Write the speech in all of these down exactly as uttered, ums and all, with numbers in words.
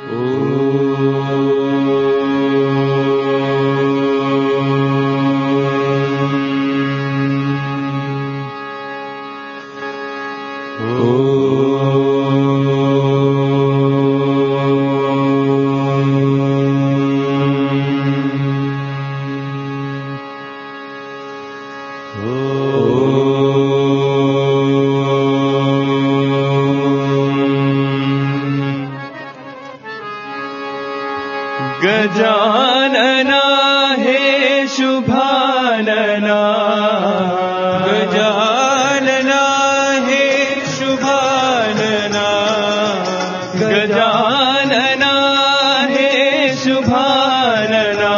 गजानना हे शुभानना, गजानना हे शुभानना, गजानना हे शुभानना,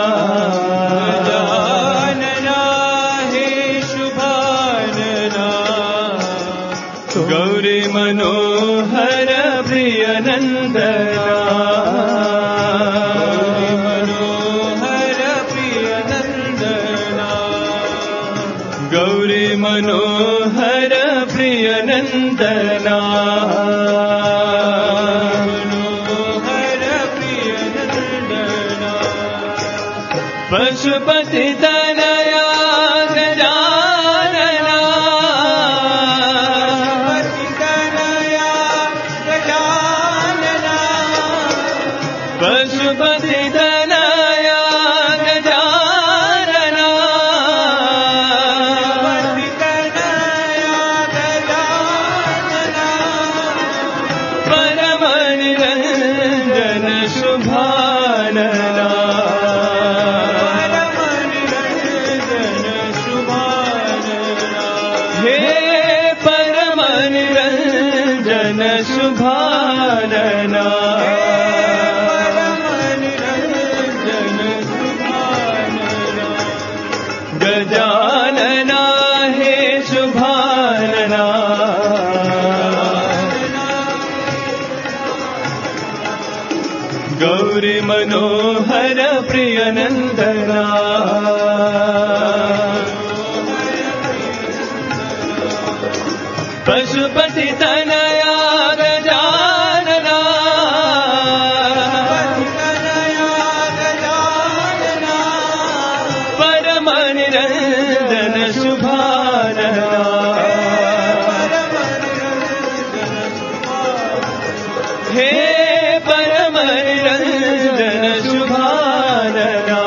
गजानना हे शुभानना, गौरी मनोहर प्रिय नंदना, गौरी मनोहर प्रिय नंदना, मनोहर प्रिय नंदना, पशुपति तनया गजानना, पशुपति तनया गजानना, शुभानना, हे परम निरंजन शुभानना, गजानना हे शुभानना, गौरी मनोहर प्रिय नंदना, पशुपति तनया गजानना, परम निरंजन शुभानना, हे परम निरंजन शुभानना,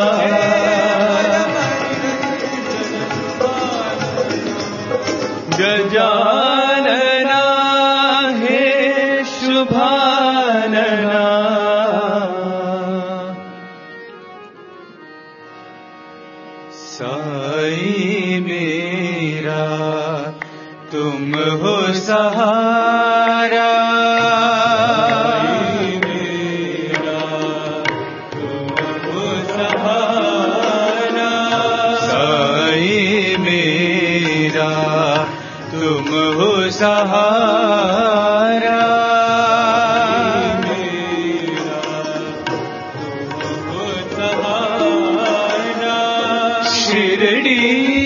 गजानना हे शुभानना, साईं मेरा तुम हो सहारा, तुम हो सहारा, मेरा तुम हो सहारा, शिरडी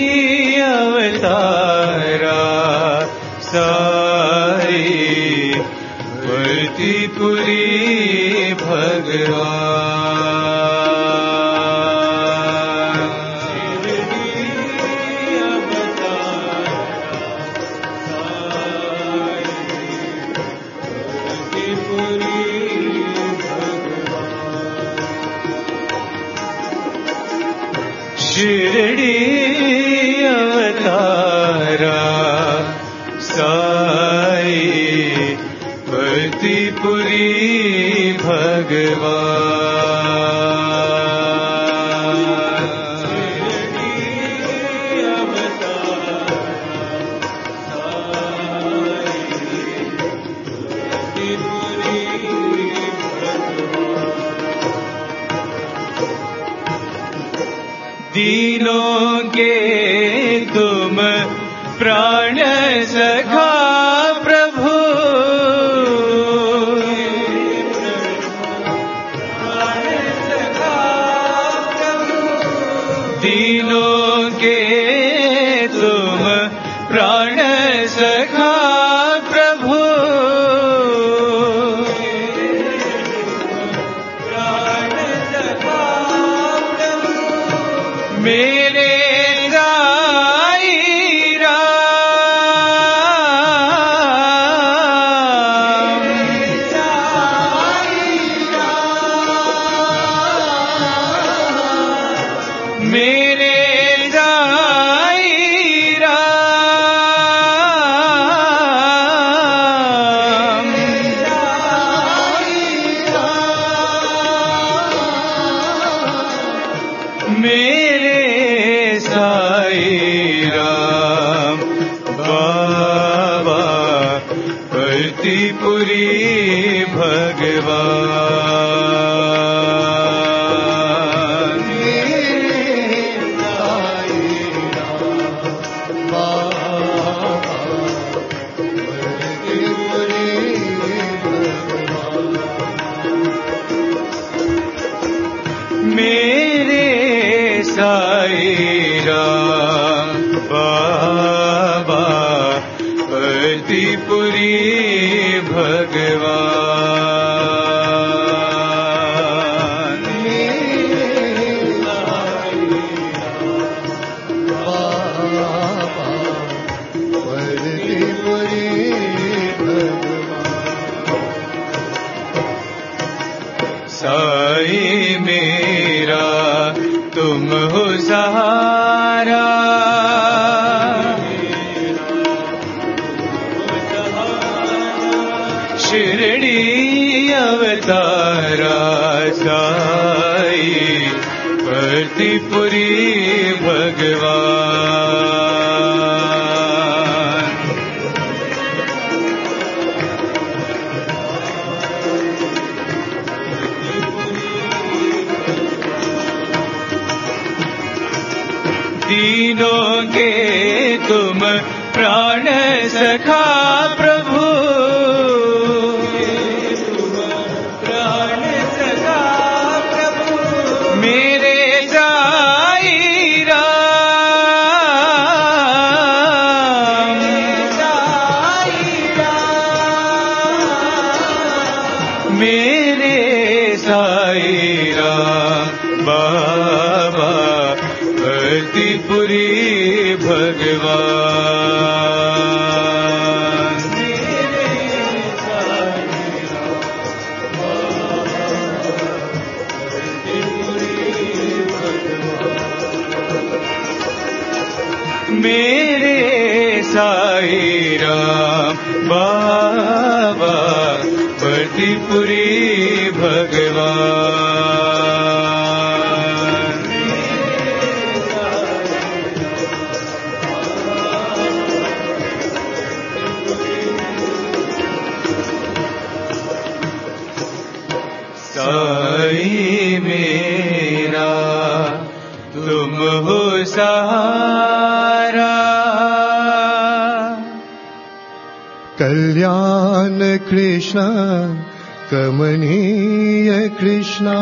अवतारा, साई वर्तीपुरी भगवान, शिरडी अवतारा, साई वर्तीपुरी भगवान, दीनों के तुम प्राण सखा प्रभु, दीनों के तुम प्राण सखा प्रभु, भगवान। मेरे साईं राम बाबा भरतीपुरी भगवान। साईं मेरा तुम हो सहारा, शिरडी अवतारा साईं भरतीपुरी भगवान। दीनों के तुम प्राण सखा प्रभु, प्राण सखा प्रभु मेरे साईं राम। मेरे साईं राम बाबा भरतीपुरी भगवान। मेरे साईं राम बाबा भरतीपुरी भगवान। साईं मेरा तुम हो सहारा, कल्याण कृष्ण कमनीय कृष्ण,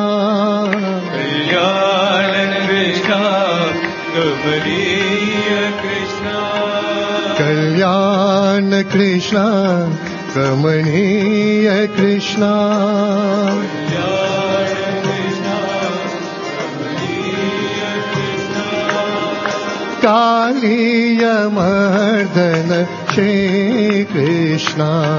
कल्याण कृष्ण कमनीय कृष्ण, कल्याण कृष्ण कमनीय कृष्ण, कालीय मर्दन श्री कृष्ण,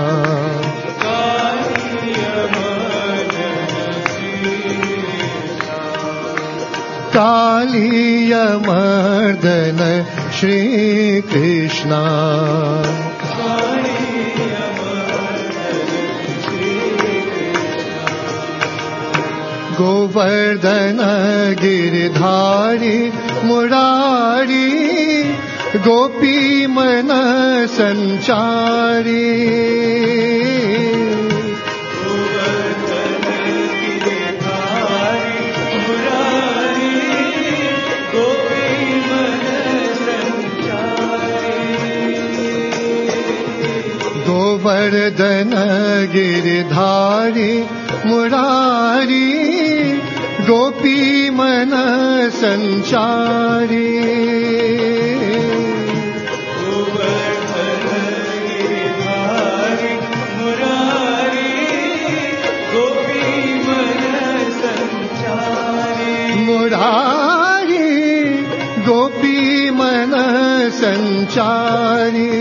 कालीय मर्दन श्री कृष्ण, गोवर्धन गिरधारी मुरारी, गोपी मन संचारी, गोवर्धन गिरधारी मुरारी, गोपी मन संचारी, मुरारी गोपी मन संचारी,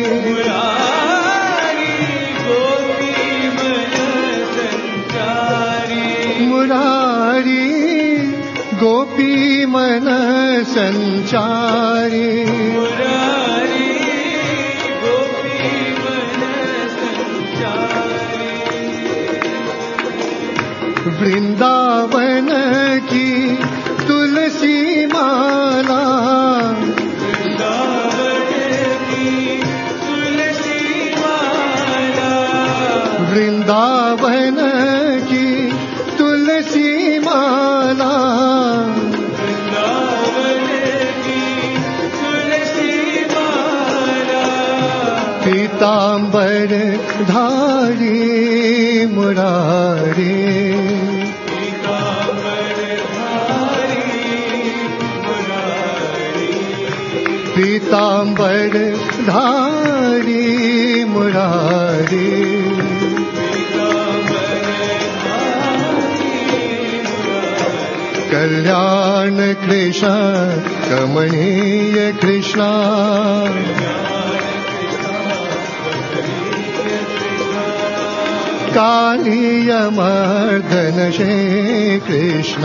मुरारी गोपी मन संचारी, मुरारी गोपी मन संचारी, वृंदावन की तुलसी माला, वृंदावन की तुलसी माला, वृंदावन वृंदावन की तुलसी माला वृंदावन की तुलसी माला पीतांबर धारी मुरारी पीतांबर धारी मुरारी कल्याण कृष्ण कमनीय कृष्ण कालीय मर्दन श्री कृष्ण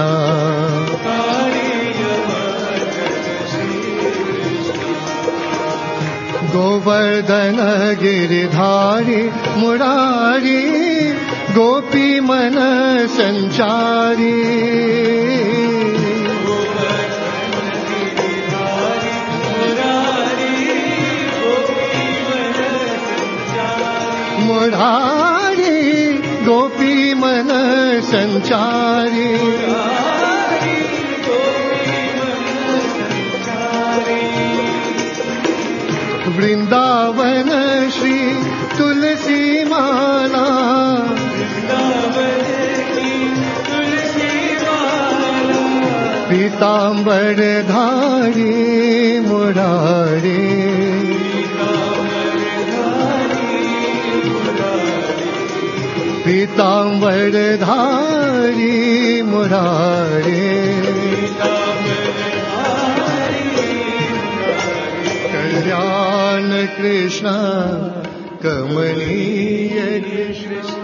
गोवर्धन गिरिधारी मुरारी गोपी मन संचारी मुरारी गोपी मन संचारी वृंदावन श्री तुलसी माला पीतांबर धारी मुरारी पीतांबर धारी मुरारी कल्याण कृष्ण कमनीय कृष्ण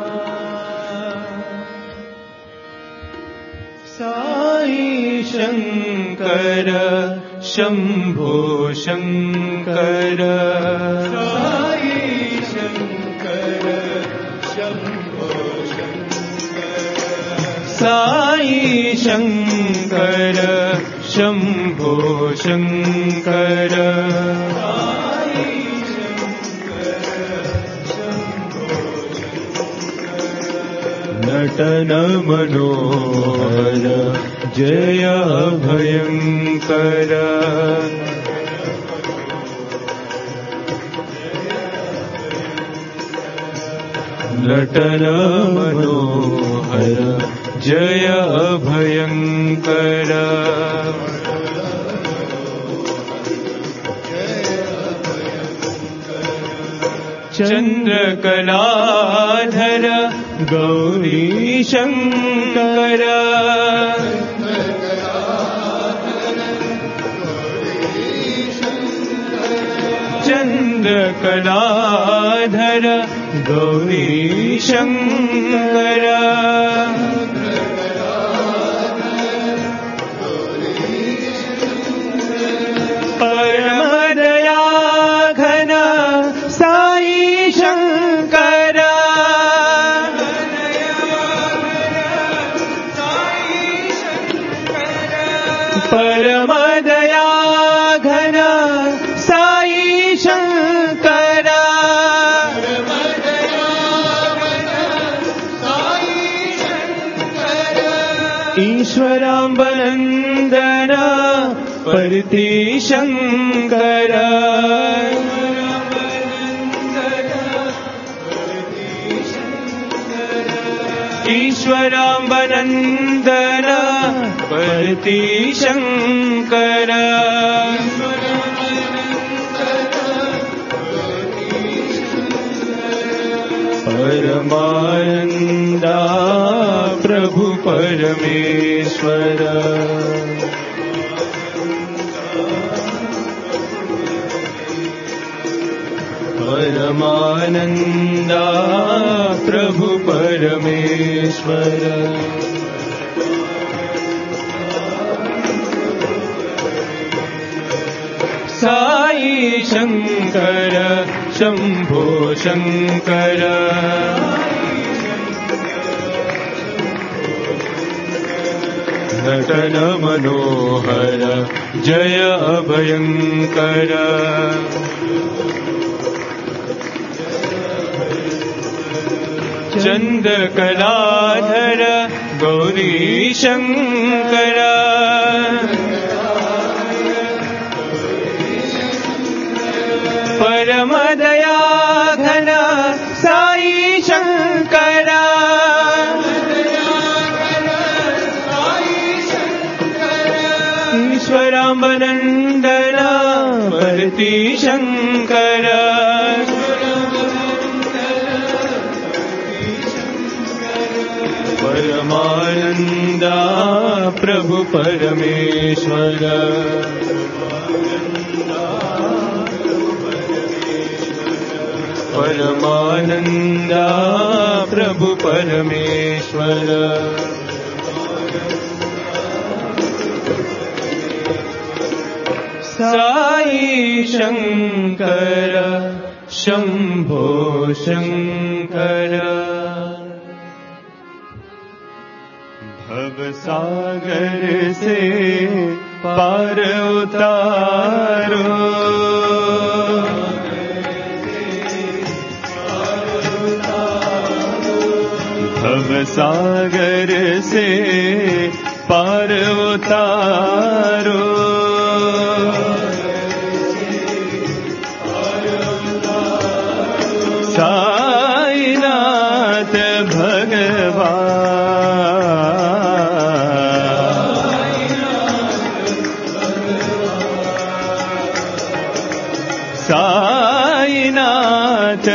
साई शंकर शंभो शंकर साई शंकर शंभो शंकर साई शंकर शंभो शंकर नटन मनोहर जय भयंकर नटन मनोहर जय भयंकर चंद्रकलाधर गौरी शंकर चंद्रकलाधर गौरी शंकर परमदया घन साई शंकर परमदया घन साई शंकर ईश्वराम्बनन्दन परति शंकर ईश्वराम्बनन्दन परति शंकर परमानंदा प्रभु परमेश्वर परमानंदा प्रभु परमेश्वर साई शंकर शंभो शंकर नटन मनोहर जय भयंकर चन्द्रकलाधर गौरी शङ्कर परमदयाघन साई शङ्कर ईश्वराम्बनन्दना भरती शङ्कर परमानन्दा प्रभु परमेश्वर परमानन्दा प्रभु परमेश्वर साई शङ्कर शम्भो शङ्कर भवसागर से पार उतारो भवसागर से पार उतारो साईनाथ भगवान साईनाथ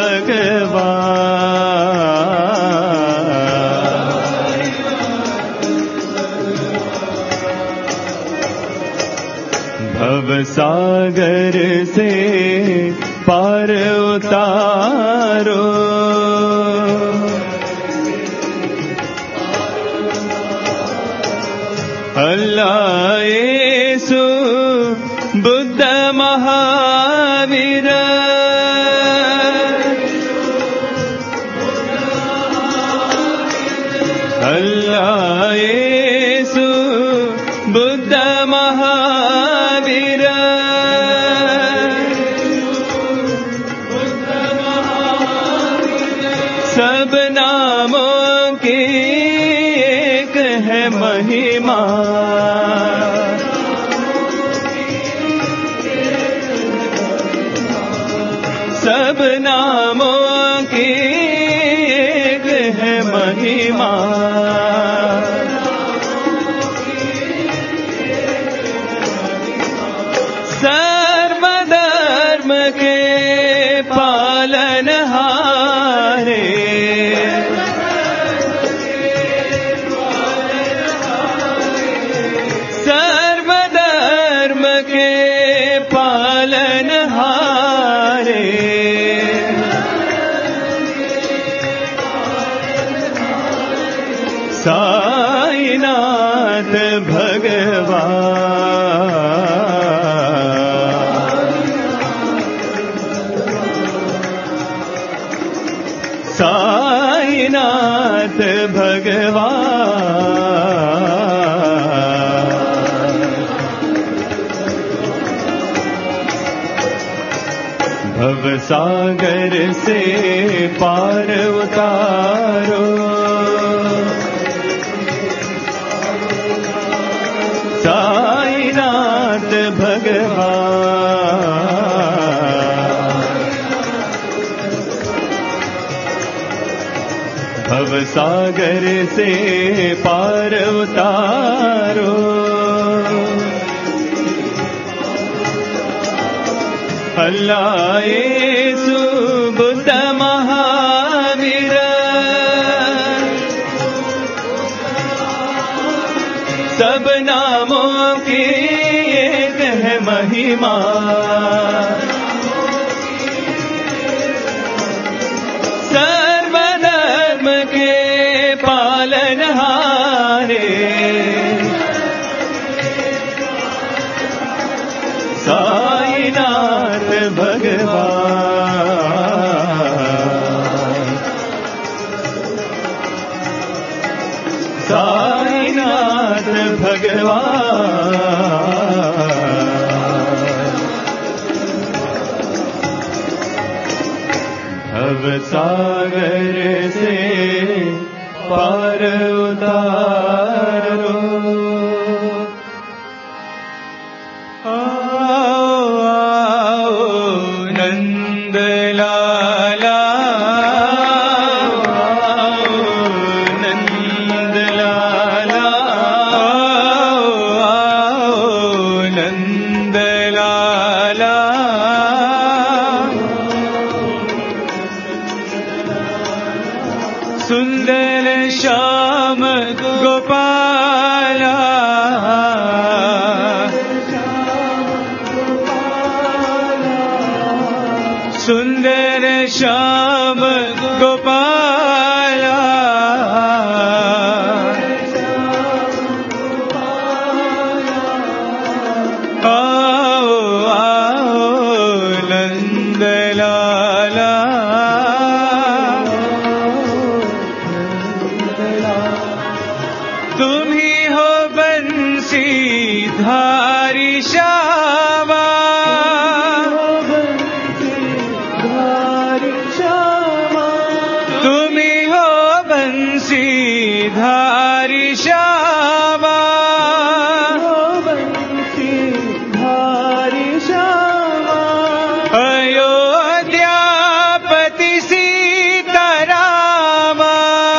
भगवान भवसागर से पार उतारो अल्लाह येसु बुद्ध महावीर अल्लाह येसु बुद्ध महावीर सब नामों की एक है महिमा सब नामों की एक है महिमा सर्वधर्म के पालनहारे सर्वधर्म के पालनहारे साईनाथ भगवान साईनाथ भगवान भवसागर से पार उतारो साईनाथ भगवान भवसागर से पार उतारो अल्लाह येसु बुद्ध महावीर सब नामों की एक है महिमा सर्वधर्म के पालनहारे साईनाथ भगवान साईनाथ भगवान भव भवसागर से पार उतारो। आओ आओ नंद लाला, आओ नंद लाला, आओ आओ नंद लाला। सुंदर श्याम गोपाला, सुंदर श्याम गोपाला। आओ आओ नंद लाला, तुम ही हो बंसी धारी श्यामा, तुम ही हो बंसी धारी श्यामा, अयोध्यापति सीतारामा,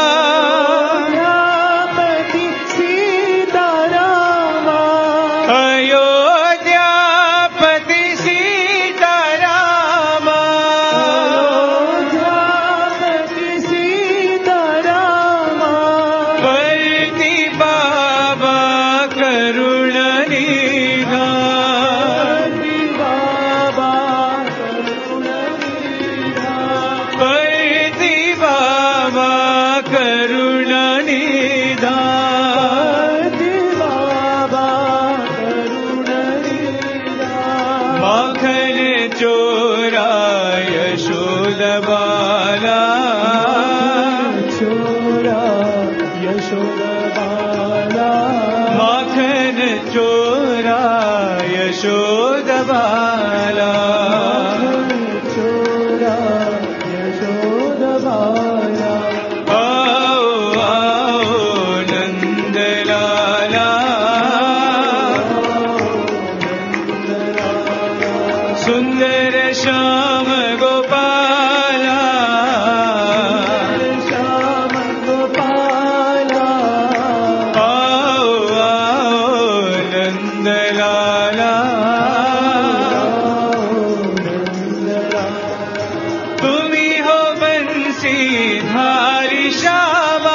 अयोध्यापति सीतारामा, वर्ती बाबा करुण निधान, वर्ती बाबा करुण निधान, माखन चोरा यशोद बाला, चोरा यशोद बाला, माखन चोरा यशोद बाला, चोरा यशोद बाला। आओ आओ नंद लाला, सुंदर श्याम गोपाला, श्याम गोपाला। आओ आओ नंद लाला, तुम ही हो बंसी धारी श्यामा,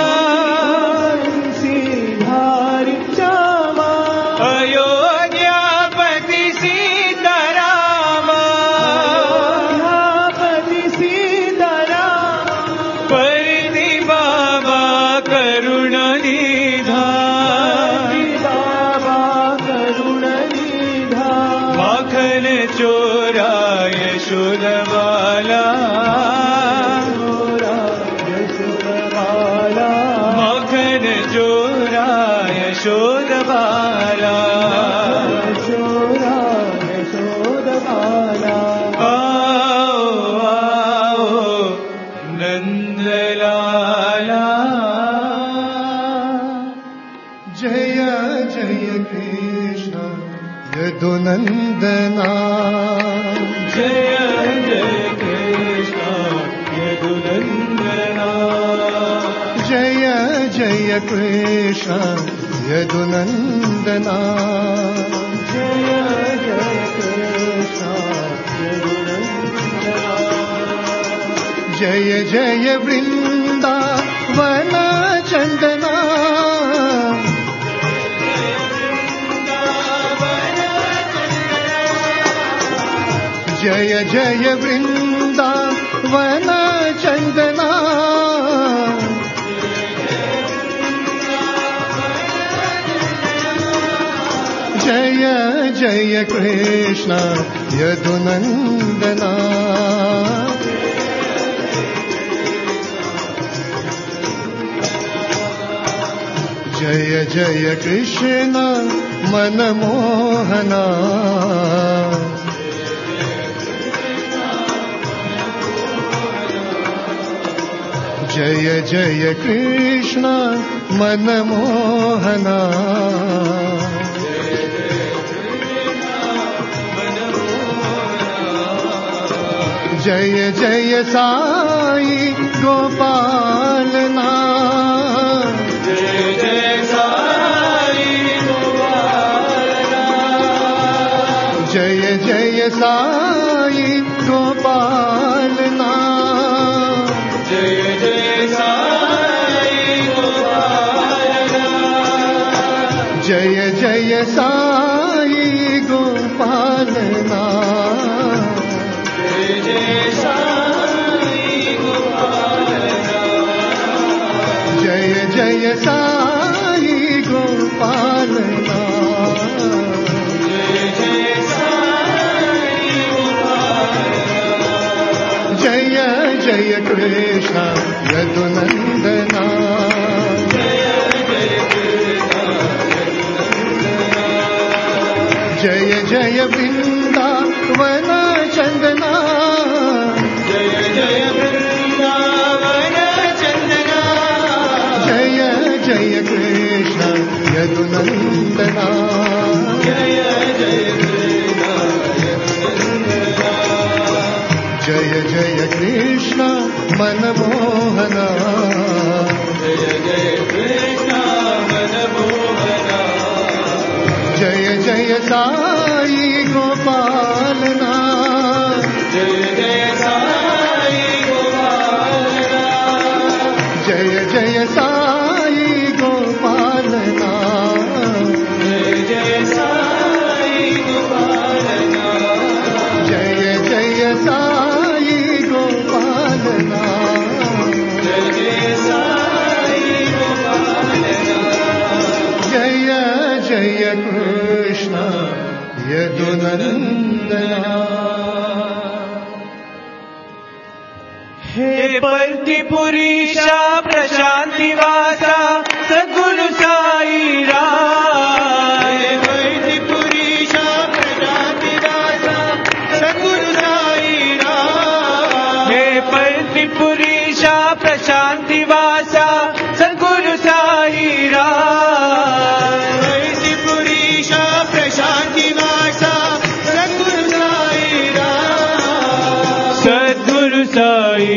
अयोध्यापति सीतारामा, वर्ती बाबा करुण निधान, माखन चोरा यशोद बाला, माखन चोरा यशोद बाला, आओ आओ नंद लाला। जय जय कृष्ण यदुनंदना, जय जय कृष्ण यदुनंदना, जय जय कृष्ण यदुनंदना, जय जय कृष्ण यदुनंदना, जय जय वृंदावन चंदना, जय जय वृंदावन चंदना, जय जय कृष्ण यदुनंदना, जय जय कृष्ण मनमोहना, जय जय कृष्ण मनमोहना जय जय साई गोपालना जय जय साई गोपालना जय जय साई गोपालना जय जय साई गोपालना जय जय साई गोपालना जय जय साई गोपालना जय जय साई गोपालना जय जय साई गोपालना जय जय कृष्ण यदुनंदना जय जय कृष्ण जय जय वृंदावन चंदना जय जय वृंदावन चंदना जय जय कृष्ण यदुनंदना जय जय कृष्ण यदुनंदना जय जय कृष्ण मनमोहना जय जय कृष्ण मनमोहना जय जय साई गोपालना जय जय साई गोपालना जय जय साई गोपालना जय जय साई गोपालना जय जय साई गोपालना जय जय साई गोपालना जय जय कृष्ण यदुनंदना हे पर्तिपुरीशा प्रशांतिवासा सद्गुरु साई राम हे पर्तिपुरीशा प्रशांतिवासा सद्गुरु साई राम हे पर्तिपुरीशा प्रशांतिवासा सद्गुरु साई राम पर्तिपुरीशा प्रशांतिवासा सद्गुरु साई राम सद्गुरु साई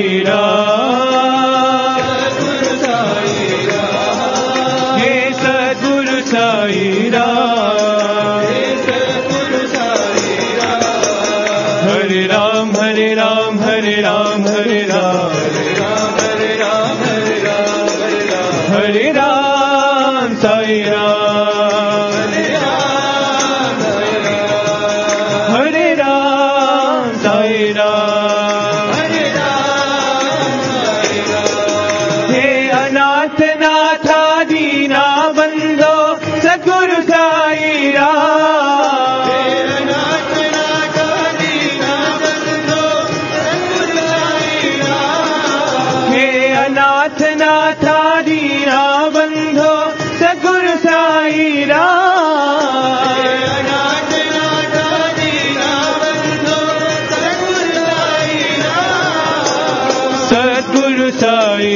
राम सद्गुरु साई राम हे सद्गुरु साई राम हे सद्गुरु साई राम हरे राम हरे राम हरे राम हरे राम हरे राम हरे राम हरे राम हरे राम हरे राम साई राम हरे राम साई राम हरे राम साई राम हे अनाथ नाथा दीना बंदो सद्गुरु साई राम हे अनाथ नाथा दीना बंदो सद्गुरु साई राम हे अनाथ नाथा दीना बंदो सद्गुरु साई राम हे अनाथ नाथा दीना बंदो सद्गुरु साई राम सद्गुरु साई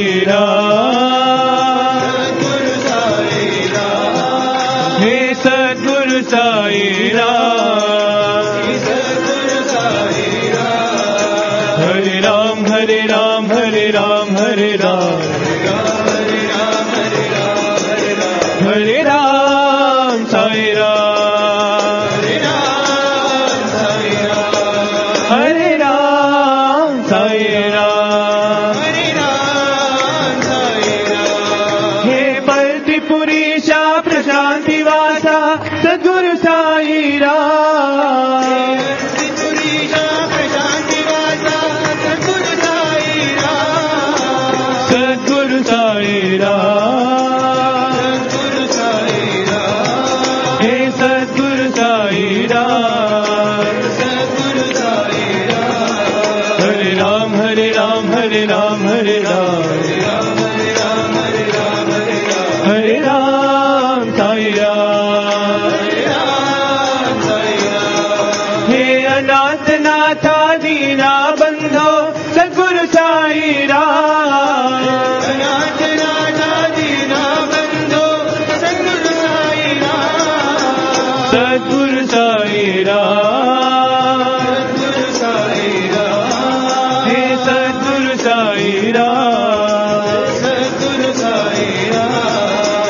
राम सद्गुरु साई राम हे सद्गुरु साई राम सद्गुरु साई राम हरे राम हरे राम हरे राम हरे राम हरे राम हरे राम हरे राम हरे राम साई राम हरे राम साई राम हरे राम साई राम हरे राम साई राम हे पर्तिपुरीशा प्रशांतिवासा सद्गुरु साई राम पर्तिपुरीशा प्रशांतिवासा सद्गुरु साई राम सद्गुरु साई राम सद्गुरु साई राम हे सद्गुरु साई राम सद्गुरु साई राम हरे राम हरे राम हरे राम हरे राम हरे राम हरे राम हरे राम हरे राम हरे राम साई राम हरे राम साई राम हे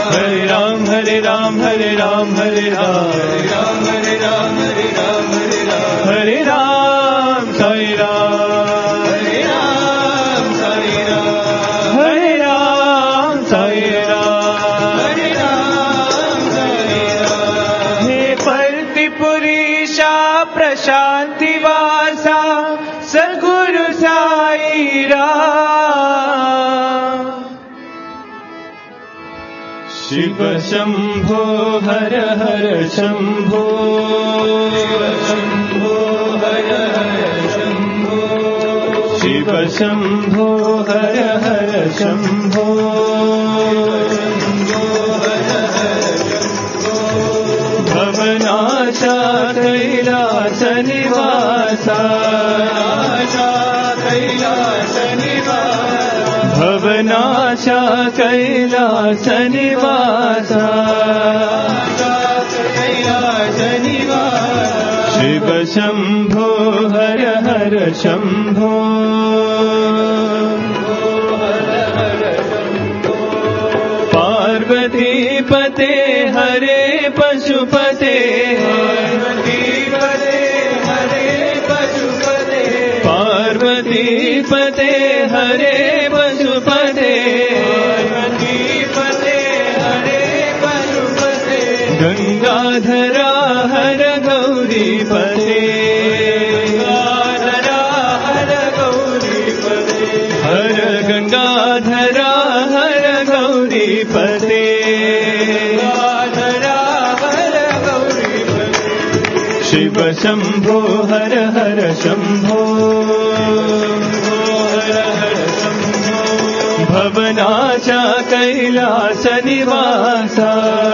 Hare Ram, Hare Ram, Hare Ram, Hare Ram, Hare Ram, Hare Ram, Hare Ram, Hare Ram, Sai Ram, Hare Ram, Sai Ram, Hare Ram, Sai Ram, Hare Ram, Sai Ram. He Partipurisha Prashanti Vasa Sadguru Sai Ram. Shiv Shambho Har Har Shambho, Shiv Shambho Har Har Shambho, Shiv Shambho Har Har Shambho, Bhavanasha Kailasa Nivasa, Kailasa Nivasa, Bhavanasha Kailasa Nivasa, Kailasa Nivasa, Shiva Shambho Har Har Shambho, Parvati Pate Hare Pashupate, Parvati Pate Hare Pashupate, Parvati Pate Hare Pashupate, Parvati Pate Hare Pashupate, Gangadhara Hara Gauri Pate, Gangadhara Hara Gauri Pate, Hara Gangadhara Hara Gauri Pate, Gangadhara Hara Gauri Pate, Shiva Shambho Har Har Shambho, Bhavanasha Kailasa Nivasa,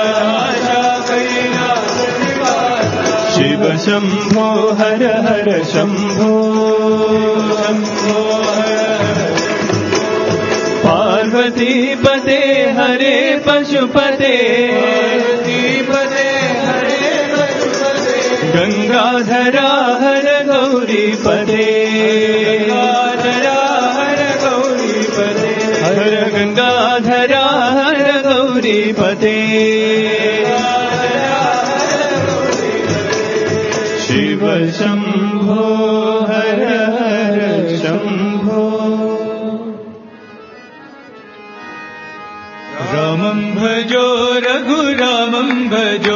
Shiva Shambho Har Har Shambho, Parvati Pate Hare Pashupate, Gangadhara Hara Gauri Pate, Gangadhara Hara Gauri Pate, Hara Gangadhara Hara Gauri Pate, Shiva Shambho Har Har Shambho. Ramam bhajo Raghu Ramam bhajo,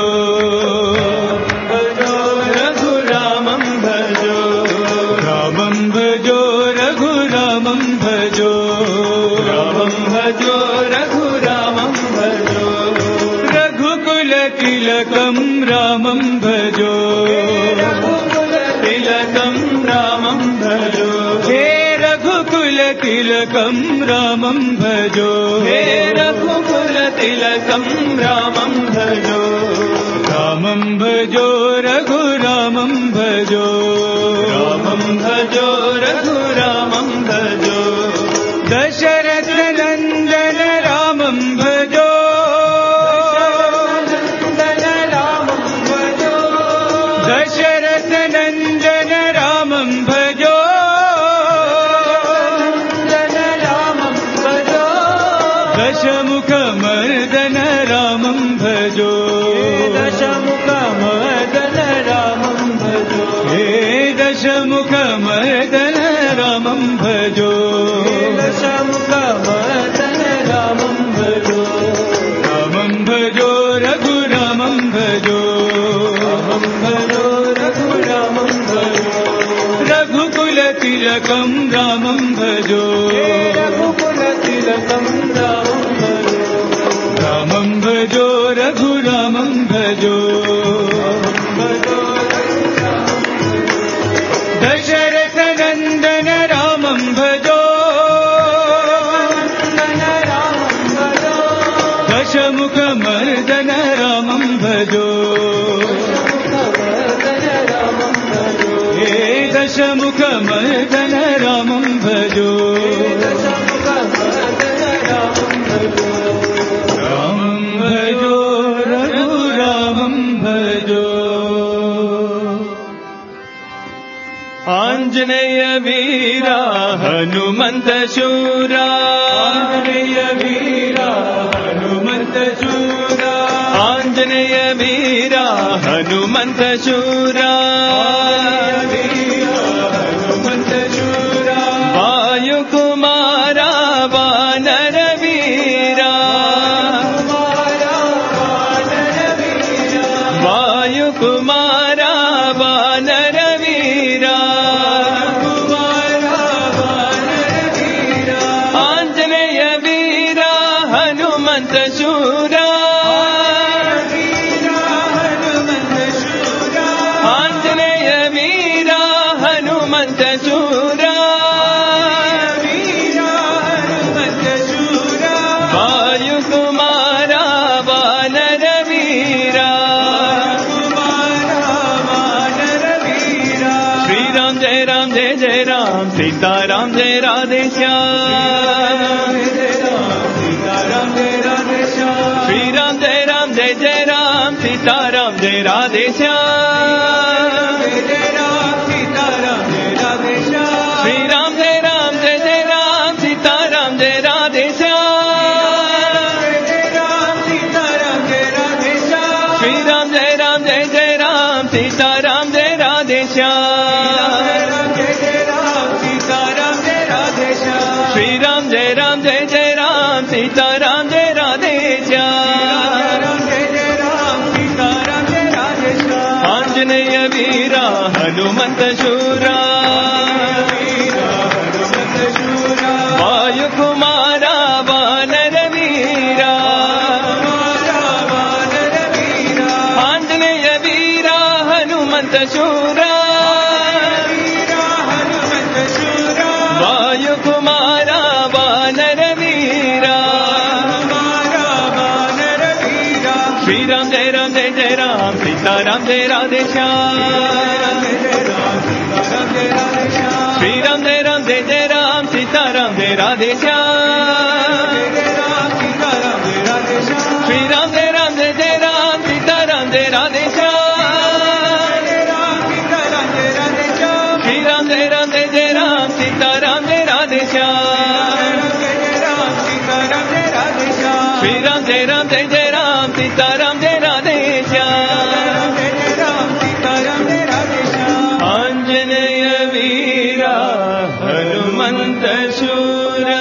bhajo Raghu Ramam bhajo, Ramam bhajo Raghu Ramam bhajo, Ramam bhajo Raghu Ramam bhajo, Raghukula Tilakam Ramam bhajo, Raghukula Tilakam Ramam bhajo, He Raghukula Tilakam Ramam bhajo, He Raghukula Tilakam Ramam bhajo, Ramam bhajo Raghu Ramam bhajo, Ramam bhajo Raghu Ramam bhajo, Dasharatha Nandana Ramam bhajo, Dasharatha Nandana Ramam bhajo, Dashamukha Mardana Ramam bhajo, Dashamukha Mardana Ramam bhajo, He Dashamukha Mardana Ramam bhajo, Dashamukha Mardana Ramam bhajo, Ramam bhajo Raghu Ramam bhajo, Ramam bhajo Raghu Ramam bhajo, Raghukula Tilakam Ramam bhajo, Raghukula Tilakam Ramam bhajo, Ramam bhajo Raghu Ramam bhajo, Dasharatha Nandana Ramam bhajo, Dashamukha Mardana Ramam bhajo, He Dashamukha Mardana Ramam bhajo, Ramam bhajo Raghu Ramam bhajo. Anjaneya Veera Hanumanta Shura, Anjaneya Veera Hanumanta Shura, Anjaneya వీర హనుమంత శూరా హనుమంత శూరా వాయుకుమార వానర వీరా వాయుకుమార వానర వీరా ఆంజనేయ వీర హనుమంత శూరా ఆంజనేయ వీర హనుమంత శూరా వాయుకుమార వానర వీరా శ్రీరామ్ జయ రామ్ జయ జయ రామ్ సీతారాం జయ రాధే శ్యామ్ సీతారాం జయ రాధే శ్యామ్ శ్రీరామ్ జయ రామ్ జయ జయ రామ్ సీతారాం జయ రాధే శ్యామ్ శ్రీరామ్ జయ రామ్ జయ జయ రామ్ సీతారాం జయ రాధే శ్యామ్ శ్రీరామ్ జయ రామ్ జయ జయ రామ్ సీతారాం జయ రాధే శ్యామ్ శ్రీరామ్ జయ రామ్ జయ జయ రామ్ సీతారాం జయ రాధే శ్యామ్ ఆంజనేయ వీర హనుమంత శూరా వాయుకుమార వానర వీరా ఆంజనేయ వీర హనుమంత శూరా వాయుకుమార వానర వీరా శ్రీరామ్ జయ రామ్ జయ జయ రామ్ సీతారాం జయ రాధే శ్యామ్ శ్రీరామ్ జయ రామ్ జయ జయ రామ్ సీతారాం జయ రాధే శ్యామ్ శ్రీరామ్ జయ రామ్ జయ జయ రామ్ సీతారాం జయ రాధే శ్యామ్ శ్రీరామ్ జయ రామ్ జయ జయ రామ్ సీతారాం జయ రాధే శ్యామ్ శ్రీరామ్ జయ రామ్ జయ జయ రామ్ సీతారాం జయ రాధే శ్యామ్ ఆంజనేయ వీర హనుమంత శూరా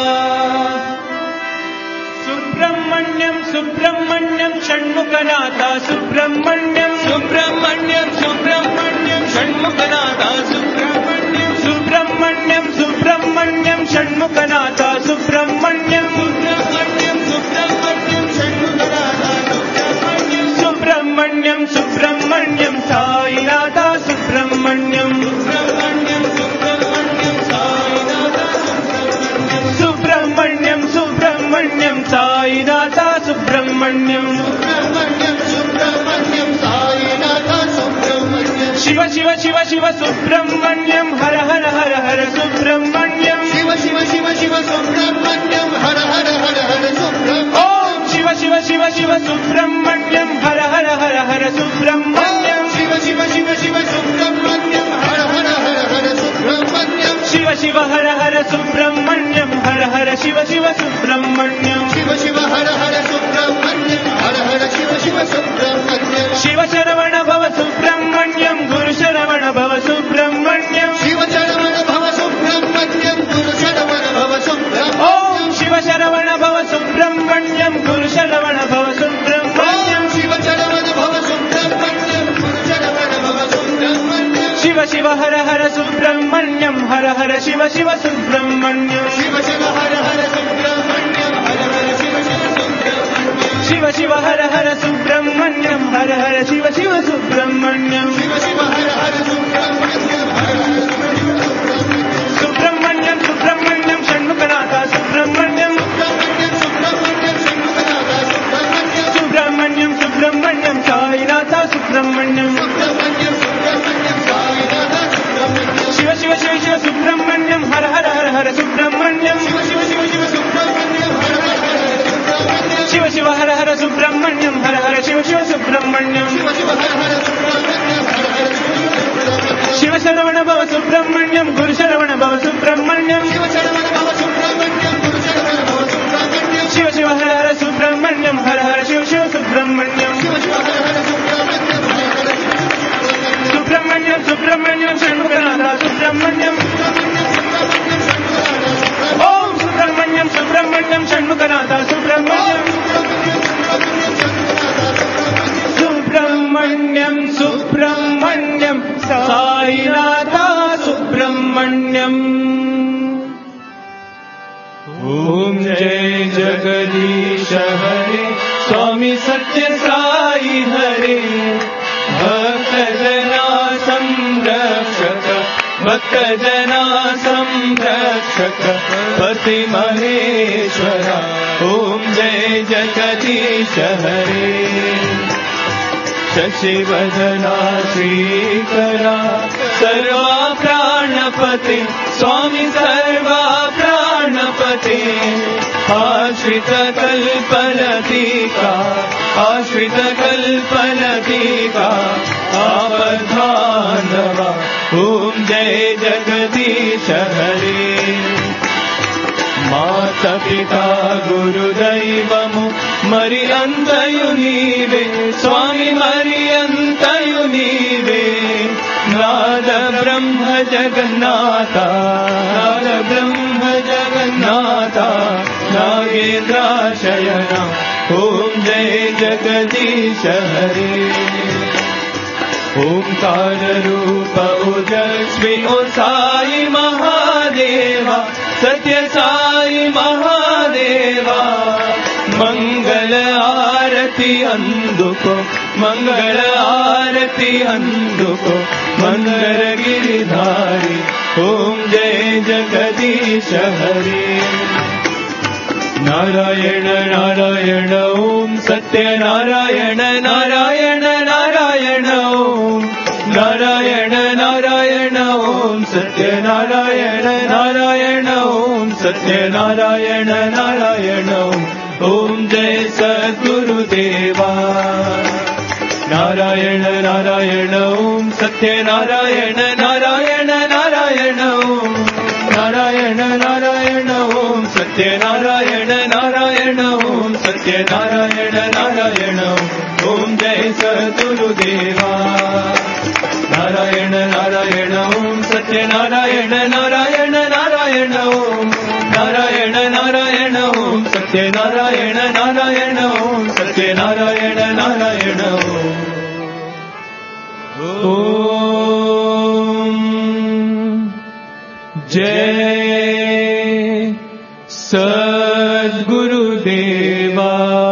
సుబ్రహ్మణ్యం సుబ్రహ్మణ్యం షణ్ముఖనాథ సుబ్రహ్మణ్యం సుబ్రహ్మణ్యం సుబ్రహ్మణ్యం షణ్ముఖనాథ సుబ్రహ్మణ్యం సుబ్రహ్మణ్యం సుబ్రహ్మణ్యం షణ్ముఖనాథ సుబ్రహ్మణ్యం సుబ్రహ్మణ్యం సుబ్రహ్మణ్యం షణ్ముఖనాథ సుబ్రహ్మణ్యం సుబ్రహ్మణ్యం సాయినాథ సుబ్రహ్మణ్యం సుబ్రహ్మణ్యం సుబ్రహ్మణ్యం సాయినాథ సుబ్రహ్మణ్యం సుబ్రహ్మణ్యం సాయినాథ సుబ్రహ్మణ్యం సుబ్రహ్మణ్యం సుబ్రహ్మణ్యం సాయినాథ సుబ్రహ్మణ్యం శివ శివ శివ శివ సుబ్రహ్మణ్యం హర హర హర హర సుబ్రహ్మణ్యం శివ శివ శివ శివ సుబ్రహ్మణ్యం హర హర హర హర సుబ్రహ్మణ్యం ఓం శివ శివ శివ శివ సుబ్రహ్మణ్యం హర హర హర హర సుబ్రహ్మణ్యం శివ శివ శివ శివ సుబ్రహ్మణ్యం హర హర హర హర సుబ్రహ్మణ్యం శివ శివ హర హర సుబ్రహ్మణ్యం హర హర శివ శివ సుబ్రహ్మణ్యం శివ శివ హర హర సుబ్రహ్మణ్యం హర హర శివ శివ సుబ్రహ్మణ్యం శివ శరవణ భవ సుబ్రహ్మణ్యం గురు శరవణ భవ సుబ్రహ్మణ్యం శివ శరవణ భవ సుబ్రహ్మణ్యం గురు శరవణ భవ సుబ్రహ్మణ్యం ఓం శివ శరవణ భవ సుబ్రహ్మణ్యం గురు శరవణ భవ సుబ్రహ్మణ్యం శివ శరవణ భవ సుబ్రహ్మణ్యం గురు శరవణ భవ సుబ్రహ్మణ్యం శివ శివ హర హర సుబ్రహ్మణ్యం హర హర శివ శివ సుబ్రహ్మణ్యం శివ శివ హర హర సుబ్రహ్మణ్యం హర హర శివ శివ సుబ్రహ్మణ్యం శివ శివ హర హర సుబ్రహ్మణ్యం హర హర శివ శివ సుబ్రహ్మణ్యం శివ శివ హర హర సుబ్రహ్మణ్యం హర హర సుబ్రహ్మణ్యం సుబ్రహ్మణ్యం షణ్ముఖనాథ సుబ్రహ్మణ్యం సుబ్రహ్మణ్యం సుబ్రహ్మణ్యం సాయినాథ సుబ్రహ్మణ్యం శివ శివ శివ శివ సుబ్రహ్మణ్యం హర హర హర హర సుబ్రహ్మణ్యం శివ శివ శివ శివ సుబ్రహ్మణ్యం హర హర శివ శివ హర హర సుబ్రహ్మణ్యం హర హర శివ శివ సుబ్రహ్మణ్యం శివ శరవణ భవ సుబ్రహ్మణ్యం గురు శరవణ భవ సుబ్రహ్మణ్యం శివ శివ హర హర సుబ్రహ్మణ్యం హర హర శివ శివ సుబ్రహ్మణ్యం सुब्रह्मण्यं सुब्रह्मण्यं साईनाथ सुब्रह्मण्यम्। ओम जय जगदीश हरे स्वामी सत्य साई हरे। भक्त जना संरक्षक भक्त जना संरक्षक पति महेश्वरा। ओम जय जगदीश हरे। शशिवदना श्रीकरा सर्वा प्राणपते स्वामी सर्वा प्राणपते। आश्रित कल्पलतिका आश्रित कल्पलतिका आपद्बान्धवा। ओम जय जगदीश हरे। माता पिता गुरुदैवमु मरि अंतयु नीवे स्वामी मरि अंतयु नीवे। नाद ब्रह्म जगन्नाथा नाद ब्रह्म जगन्नाथा नागेन्द्राशयना। ओम जय जगदीश हरे। ओंकार रूप ओजस्वी ओ साई महादेवा सत्य साई महादेवा। मंगल आरती अंदुको मंगल आरती अंदुको मंदर गिरिधारी। ओम जय जगदीश हरे। नारायण नारायण ओम सत्य नारायण नारायण नारायण ओम नारायण नारायण ओम सत्य नारायण नारायण ओम सत्य नारायण नारायण ओम जय सद्गुरुदेवा। नारायण नारायण ओम सत्य नारायण नारायण नारायण ओम नारायण नारायण ओम सत्य नारायण नारायण ओम सत्य नारायण नारायण ओम जय सद्गुरुदेवा। नारायण नारायण ओम सत्य नारायण नारायण नारायण ओम नारायण नारायण ओम सत्य नारायण नारायण ओम सत्य नारायण नारायण ओम जय सद्गुरुदेवा।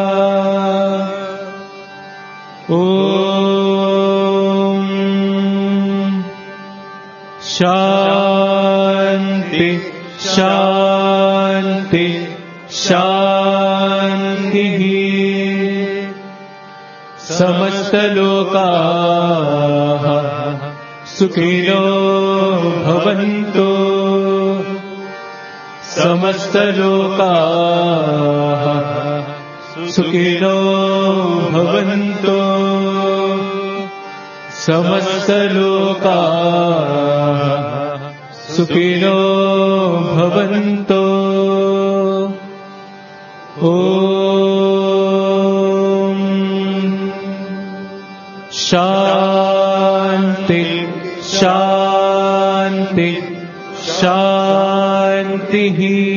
ओम शांति शांति शांति। समस्त लोकाः सुखिनो भवन्तु समस्त लोकाः सुखिनो भवन्तु समस्त लोकाः सुखिनो भवन्तु। ओम शांति शांति शांति।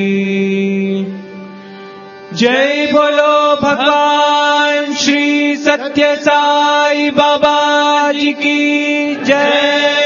जय बोलो भगवान श्री सत्य साई बाबा जी की जय।